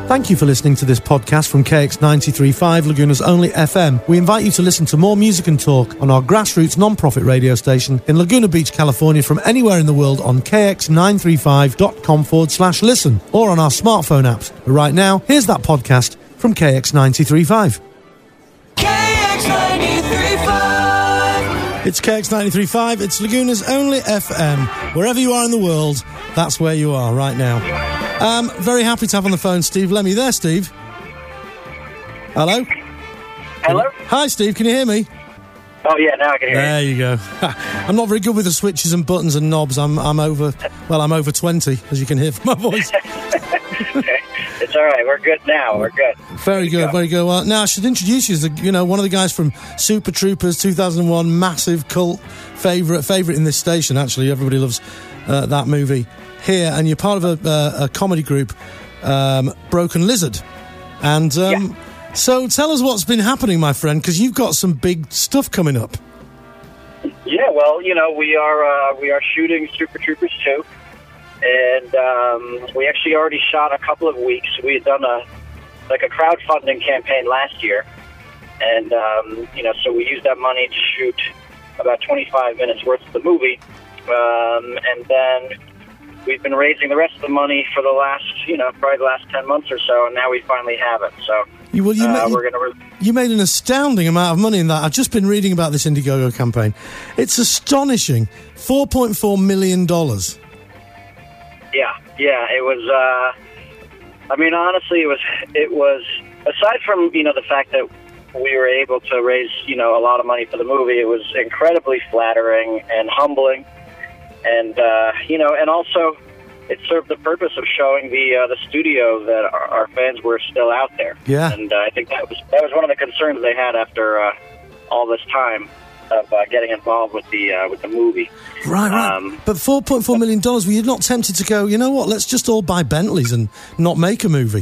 Thank you for listening to this podcast from KX93.5, Laguna's only FM. We invite you to listen to more music and talk on our grassroots non-profit radio station in Laguna Beach, California, from anywhere in the world on kx935.com/listen or on our smartphone apps. But right now, here's that podcast from KX93.5. KX93.5. It's KX93.5. It's Laguna's only FM. Wherever you are in the world, that's where you are right now. Very happy to have on the phone Steve Lemmy. There, Steve. Hello? Hello? Hi, Steve. Can you hear me? Oh, yeah, now I can hear you. There you go. I'm not very good with the switches and buttons and knobs. I'm over 20, as you can hear from my voice. It's all right. We're good now. We're good. Very good. Well, now I should introduce you as one of the guys from Super Troopers 2001, massive cult favourite in this station. Actually, everybody loves that movie here, and you're part of a comedy group, Broken Lizard. And so tell us what's been happening, my friend, because you've got some big stuff coming up. Yeah, well, we are shooting Super Troopers 2, and we actually already shot a couple of weeks. We had done a crowdfunding campaign last year, and so we used that money to shoot about 25 minutes worth of the movie, and then we've been raising the rest of the money for the last, probably the last 10 months or so, and now we finally have it. So we're going to... You made an astounding amount of money in that. I've just been reading about this Indiegogo campaign. It's astonishing. $4.4 million. Yeah, it was... honestly, it was... Aside from, the fact that we were able to raise, a lot of money for the movie, it was incredibly flattering and humbling. And, and also it served the purpose of showing the studio that our fans were still out there. Yeah. And I think that was one of the concerns they had after all this time of getting involved with the movie. Right. But $4.4 million, were you not tempted to go, you know what, let's just all buy Bentleys and not make a movie?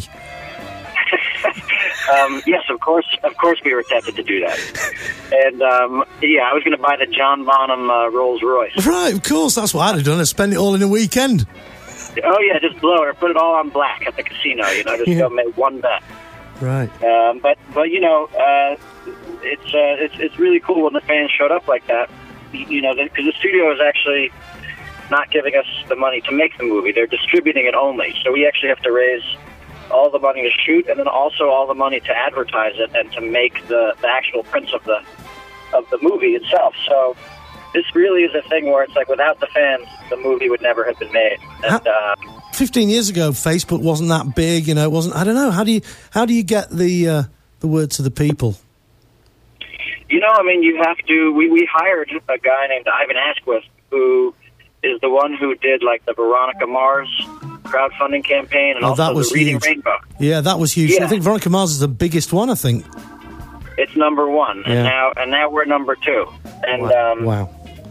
Yes, of course we were tempted to do that. And, I was going to buy the John Bonham Rolls Royce. Right, of course, that's what I'd have done. I'd spend it all in a weekend. Oh, yeah, just blow it or put it all on black at the casino, just go make one bet. Right. But it's really cool when the fans showed up like that, because the studio is actually not giving us the money to make the movie. They're distributing it only. So we actually have to raise all the money to shoot, and then also all the money to advertise it and to make the actual prints of the movie itself. So this really is a thing where it's like without the fans, the movie would never have been made. And 15 years ago, Facebook wasn't that big. It wasn't. I don't know. How do you get the word to the people? You have to. We hired a guy named Ivan Asquith, who is the one who did the Veronica Mars crowdfunding campaign and also that was the Reading huge. Rainbow. Yeah, that was huge. Yeah. I think Veronica Mars is the biggest one, I think. It's number one, yeah. and now we're number two. And wow.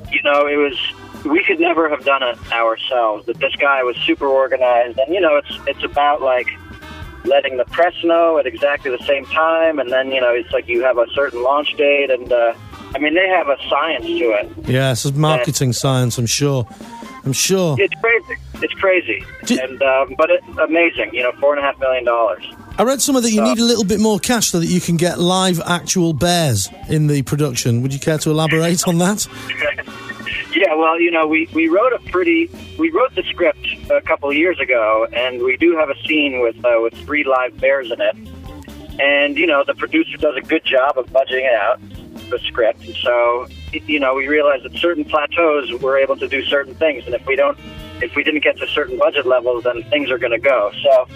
We could never have done it ourselves. But this guy was super organized, and it's about letting the press know at exactly the same time, and then it's you have a certain launch date, and they have a science to it. Yeah, it's marketing science, I'm sure. It's crazy. But it's amazing. $4.5 million. I read somewhere that you need a little bit more cash so that you can get live actual bears in the production. Would you care to elaborate on that? Yeah, well, we wrote the script a couple of years ago, and we do have a scene with 3 live bears in it. And the producer does a good job of budgeting it out, the script. So we realized at certain plateaus we're able to do certain things, and if we didn't get to certain budget levels, then things are going to go. So,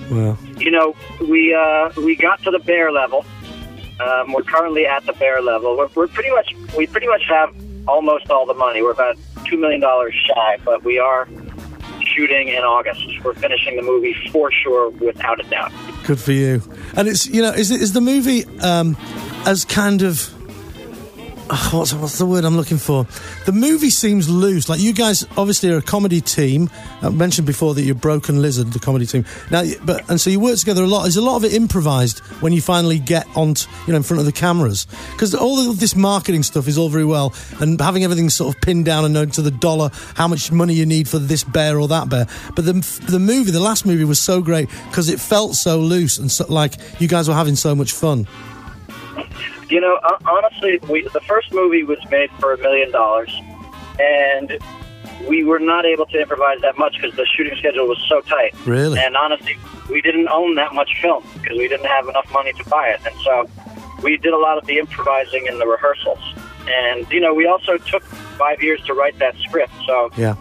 we got to the bear level. We're currently at the bear level. We pretty much have almost all the money. We're about $2 million shy, but we are shooting in August. We're finishing the movie for sure, without a doubt. Good for you. And it's is the movie as kind of what's the word I'm looking for? The movie seems loose. Like, you guys obviously are a comedy team. I mentioned before that you're Broken Lizard, the comedy team. Now, and so you work together a lot. Is a lot of it improvised when you finally get on, in front of the cameras? Because all of this marketing stuff is all very well, and having everything sort of pinned down and known to the dollar, how much money you need for this bear or that bear. But the last movie was so great because it felt so loose and so, like you guys were having so much fun. Honestly, the first movie was made for $1 million, and we were not able to improvise that much because the shooting schedule was so tight. Really? And honestly, we didn't own that much film because we didn't have enough money to buy it. And so we did a lot of the improvising in the rehearsals. And, we also took 5 years to write that script. So, yeah.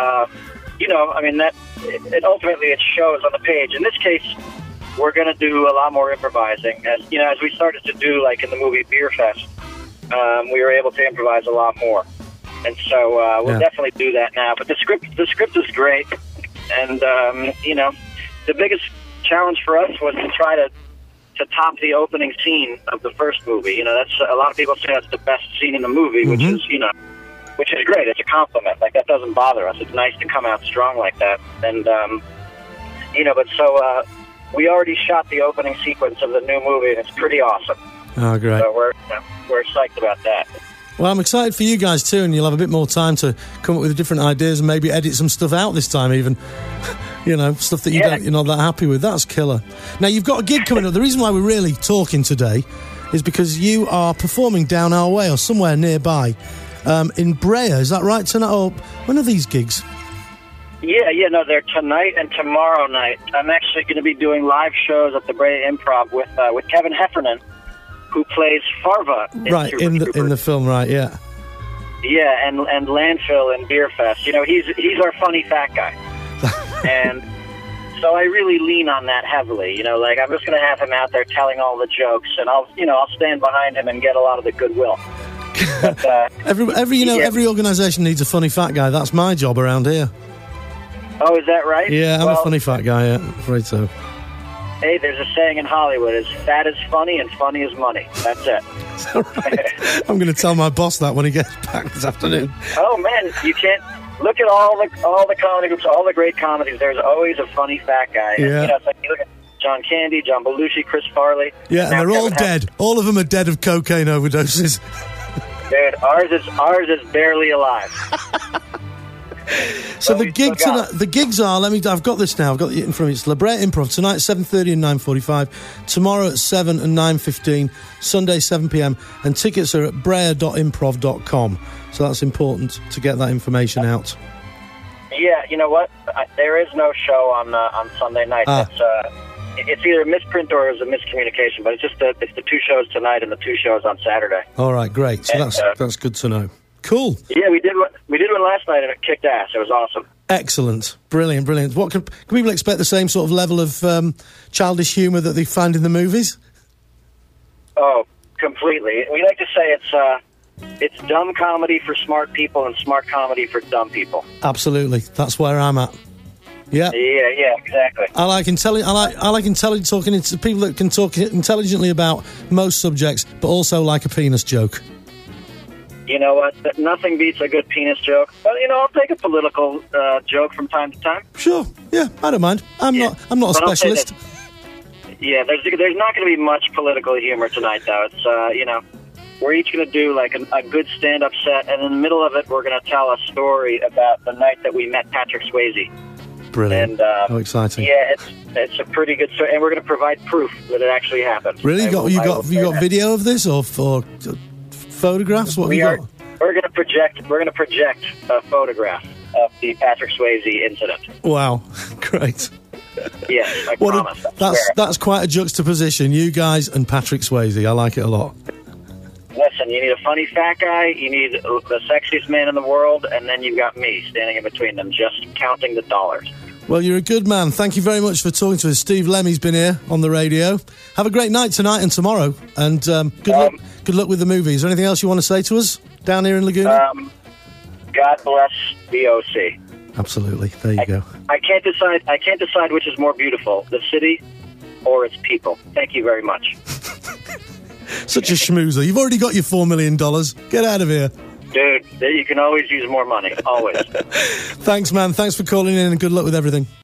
It ultimately it shows on the page. In this case, we're going to do a lot more improvising. As we started to do, like in the movie Beer Fest, we were able to improvise a lot more. And so we'll definitely do that now. But the script is great. And, the biggest challenge for us was to try to top the opening scene of the first movie. That's a lot of people say that's the best scene in the movie, which is great. It's a compliment. Like, that doesn't bother us. It's nice to come out strong like that. And, we already shot the opening sequence of the new movie, and it's pretty awesome. Oh, great. So we're psyched about that. Well, I'm excited for you guys too, and you'll have a bit more time to come up with different ideas and maybe edit some stuff out this time even. Stuff that you're not that happy with. That's killer. Now, you've got a gig coming up. The reason why we're really talking today is because you are performing down our way or somewhere nearby in Brea. Is that right, tonight? Or when are these gigs? Yeah, no, they're tonight and tomorrow night. I'm actually going to be doing live shows at the Brea Improv with Kevin Heffernan, who plays Farva in in the film, right? Yeah. Yeah, and Landfill in Beer Fest. He's our funny fat guy, and so I really lean on that heavily. I'm just going to have him out there telling all the jokes, and I'll stand behind him and get a lot of the goodwill. But, every organisation needs a funny fat guy. That's my job around here. Oh, is that right? Yeah, I'm a funny fat guy, yeah. I'm afraid so. Hey, there's a saying in Hollywood, is fat is funny and funny is money. That's it. Is that right? I'm going to tell my boss that when he gets back this afternoon. Oh, man, you can't... Look at all the comedy groups, all the great comedies. There's always a funny fat guy. Yeah. And, it's like you look at John Candy, John Belushi, Chris Farley. Yeah, and they're all dead. All of them are dead of cocaine overdoses. Dude, ours is barely alive. So the gig tonight, the gigs are. I've got this now. I've got it in front of me. It's La Brea Improv tonight, 7:30 and 9:45. Tomorrow at 7 and 9:15. Sunday 7 p.m. And tickets are at brea.improv.com. So that's important to get that information out. Yeah, you know what? There is no show on Sunday night. It's either a misprint or it's a miscommunication. But it's just it's the two shows tonight and the two shows on Saturday. All right, great. So that's good to know. Cool. Yeah, we did one last night and it kicked ass. It was awesome. Excellent. Brilliant. What can people expect the same sort of level of childish humour that they find in the movies? Oh, completely. We like to say it's dumb comedy for smart people and smart comedy for dumb people. Absolutely. That's where I'm at. Yeah. Yeah, exactly. I like intelligent talking to people that can talk intelligently about most subjects, but also like a penis joke. You know what? Nothing beats a good penis joke. But I'll take a political joke from time to time. Sure. Yeah, I don't mind. I'm not a specialist. Yeah, there's not going to be much political humor tonight, though. It's we're each going to do like a good stand-up set, and in the middle of it, we're going to tell a story about the night that we met Patrick Swayze. Brilliant! And, how exciting! Yeah, it's a pretty good story, and we're going to provide proof that it actually happened. Really? You got video of this or photographs? What we're going to project a photograph of the Patrick Swayze incident. Wow, great! Yes, I promise. That's quite a juxtaposition. You guys and Patrick Swayze. I like it a lot. Listen, you need a funny fat guy, you need the sexiest man in the world, and then you've got me standing in between them, just counting the dollars. Well, you're a good man. Thank you very much for talking to us. Steve Lemmy's been here on the radio. Have a great night tonight and tomorrow, and good luck with the movie. Is there anything else you want to say to us down here in Laguna? God bless the OC. Absolutely. There you go. I can't decide which is more beautiful, the city or its people. Thank you very much. Such a schmoozer. You've already got your $4 million. Get out of here. Dude, you can always use more money. Always. Thanks, man. Thanks for calling in and good luck with everything.